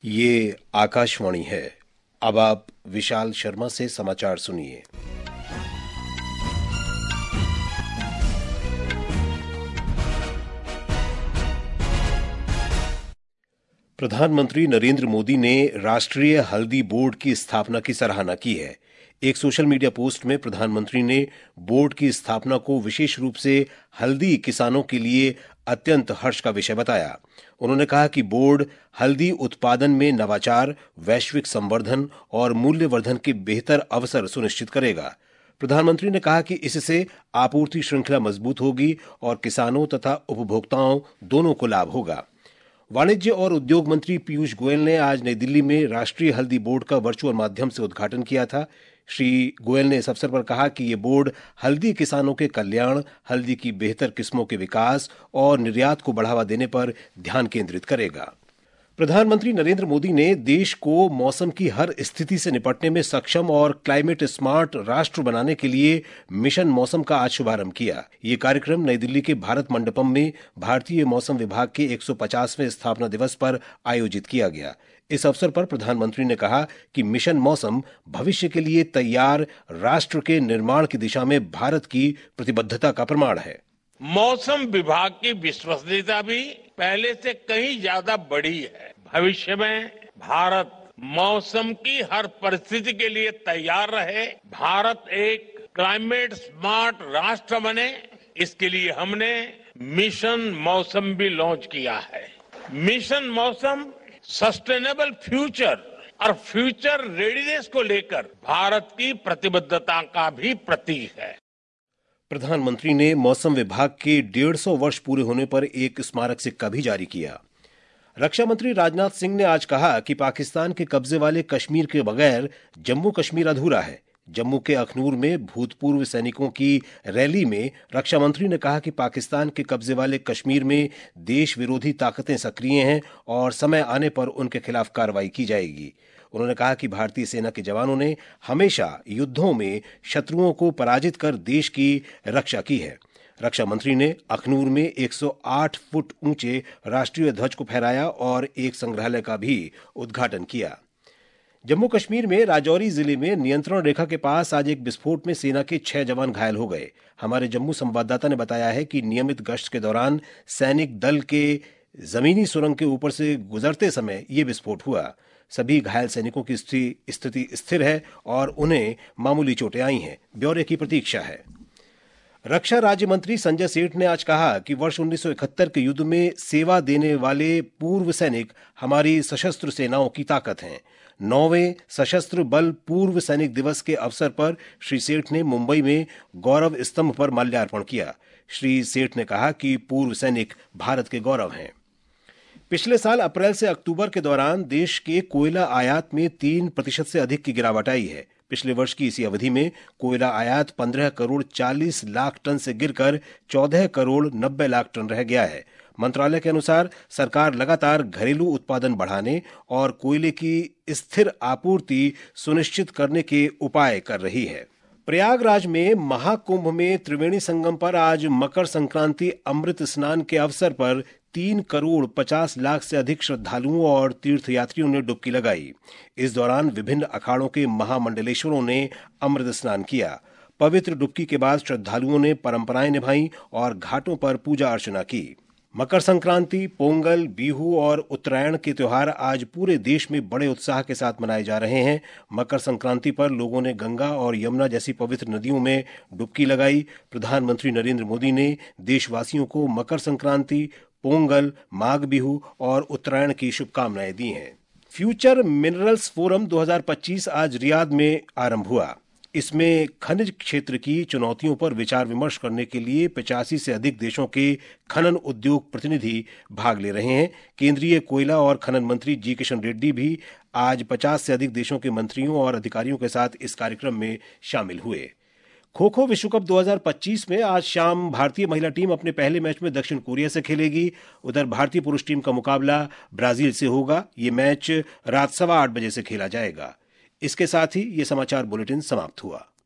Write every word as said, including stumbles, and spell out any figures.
ये आकाशवाणी है। अब आप विशाल शर्मा से समाचार सुनिए। प्रधानमंत्री नरेंद्र मोदी ने राष्ट्रीय हल्दी बोर्ड की स्थापना की सराहना की है। एक सोशल मीडिया पोस्ट में प्रधानमंत्री ने बोर्ड की स्थापना को विशेष रूप से हल्दी किसानों के लिए अत्यंत हर्ष का विषय बताया। उन्होंने कहा कि बोर्ड हल्दी उत्पादन में नवाचार, वैश्विक संवर्धन और मूल्यवर्धन के बेहतर अवसर सुनिश्चित करेगा। प्रधानमंत्री ने कहा कि इससे आपूर्ति श्रृंखला मजबूत होगी और किसानों तथा उपभोक्ताओं दोनों को लाभ होगा। वाणिज्य और उद्योग मंत्री पीयूष गोयल ने आज नई दिल्ली में राष्ट्रीय हल्दी बोर्ड का वर्चुअल माध्यम से उद्घाटन किया था। श्री गोयल ने इस अवसर पर कहा कि ये बोर्ड हल्दी किसानों के कल्याण, हल्दी की बेहतर किस्मों के विकास और निर्यात को बढ़ावा देने पर ध्यान केंद्रित करेगा। प्रधानमंत्री नरेंद्र मोदी ने देश को मौसम की हर स्थिति से निपटने में सक्षम और क्लाइमेट स्मार्ट राष्ट्र बनाने के लिए मिशन मौसम का आज शुभारंभ किया। ये कार्यक्रम नई दिल्ली के भारत मंडपम में भारतीय मौसम विभाग के एक सौ पचासवें स्थापना दिवस पर आयोजित किया गया। इस अवसर पर प्रधानमंत्री ने कहा कि मिशन मौसम भविष्य के लिए तैयार राष्ट्र के निर्माण की दिशा में भारत की प्रतिबद्धता का प्रमाण है। मौसम विभाग की विश्वसनीयता भी पहले से कहीं ज्यादा बढ़ी है। भविष्य में भारत मौसम की हर परिस्थिति के लिए तैयार रहे, भारत एक क्लाइमेट स्मार्ट राष्ट्र बने, इसके लिए हमने मिशन मौसम भी लॉन्च किया है। मिशन मौसम सस्टेनेबल फ्यूचर और फ्यूचर रेडीनेस को लेकर भारत की प्रतिबद्धता का भी प्रतीक है। प्रधानमंत्री ने मौसम विभाग के डेढ़ सौ वर्ष पूरे होने पर एक स्मारक सिक्का भी जारी किया। रक्षा मंत्री राजनाथ सिंह ने आज कहा कि पाकिस्तान के कब्जे वाले कश्मीर के बगैर जम्मू कश्मीर अधूरा है। जम्मू के अखनूर में भूतपूर्व सैनिकों की रैली में रक्षा मंत्री ने कहा कि पाकिस्तान के कब्जे वाले कश्मीर में देश विरोधी ताकतें सक्रिय हैं और समय आने पर उनके खिलाफ कार्रवाई की जाएगी। उन्होंने कहा कि भारतीय सेना के जवानों ने हमेशा युद्धों में शत्रुओं को पराजित कर देश की रक्षा की है। रक्षा मंत्री ने अखनूर में एक सौ आठ फुट ऊंचे राष्ट्रीय ध्वज को फहराया और एक संग्रहालय का भी उद्घाटन किया। जम्मू कश्मीर में राजौरी जिले में नियंत्रण रेखा के पास आज एक विस्फोट में सेना के छह जवान घायल हो गए। हमारे जम्मू संवाददाता ने बताया है कि नियमित गश्त के दौरान सैनिक दल के जमीनी सुरंग के ऊपर से गुजरते समय ये विस्फोट हुआ। सभी घायल सैनिकों की स्थिति स्थिर है और उन्हें मामूली चोटें आई हैं। ब्यौरे की प्रतीक्षा है। रक्षा राज्य मंत्री संजय सेठ ने आज कहा कि वर्ष उन्नीस सौ इकहत्तर के युद्ध में सेवा देने वाले पूर्व सैनिक हमारी सशस्त्र सेनाओं की ताकत हैं। नौवें सशस्त्र बल पूर्व सैनिक दिवस के अवसर पर श्री सेठ ने मुंबई में गौरव स्तंभ पर माल्यार्पण किया। श्री सेठ ने कहा कि पूर्व सैनिक भारत के गौरव हैं। पिछले साल अप्रैल से अक्टूबर के दौरान देश के कोयला आयात में तीन प्रतिशत से अधिक की गिरावट आई है। पिछले वर्ष की इसी अवधि में कोयला आयात पंद्रह करोड़ चालीस लाख टन से गिरकर चौदह करोड़ नब्बे लाख टन रह गया है। मंत्रालय के अनुसार सरकार लगातार घरेलू उत्पादन बढ़ाने और कोयले की स्थिर आपूर्ति सुनिश्चित करने के उपाय कर रही है। प्रयागराज में महाकुंभ में त्रिवेणी संगम पर आज मकर संक्रांति अमृत स्नान के अवसर पर तीन करोड़ पचास लाख से अधिक श्रद्धालुओं और तीर्थयात्रियों ने डुबकी लगाई। इस दौरान विभिन्न अखाड़ों के महामंडलेश्वरों ने अमृत स्नान किया। पवित्र डुबकी के बाद श्रद्धालुओं ने परंपराएं निभाई और घाटों पर पूजा अर्चना की। मकर संक्रांति, पोंगल, बिहू और उत्तरायण के त्योहार आज पूरे देश में बड़े उत्साह के साथ मनाए जा रहे हैं। मकर संक्रांति पर लोगों ने गंगा और यमुना जैसी पवित्र नदियों में डुबकी लगाई। प्रधानमंत्री नरेंद्र मोदी ने देशवासियों को मकर संक्रांति, पोंगल, माघ बिहू और उत्तरायण की शुभकामनाएं दी हैं। फ्यूचर मिनरल्स फोरम दो हज़ार पच्चीस आज रियाद में आरंभ हुआ। इसमें खनिज क्षेत्र की चुनौतियों पर विचार विमर्श करने के लिए पचासी से अधिक देशों के खनन उद्योग प्रतिनिधि भाग ले रहे हैं। केंद्रीय कोयला और खनन मंत्री जी किशन रेड्डी भी आज पचास से अधिक देशों के मंत्रियों और अधिकारियों के साथ इस कार्यक्रम में शामिल हुए। खो खो विश्व कप दो हज़ार पच्चीस में आज शाम भारतीय महिला टीम अपने पहले मैच में दक्षिण कोरिया से खेलेगी। उधर भारतीय पुरुष टीम का मुकाबला ब्राजील से होगा। ये मैच रात सवा आठ बजे से खेला जाएगा। इसके साथ ही ये समाचार बुलेटिन समाप्त हुआ।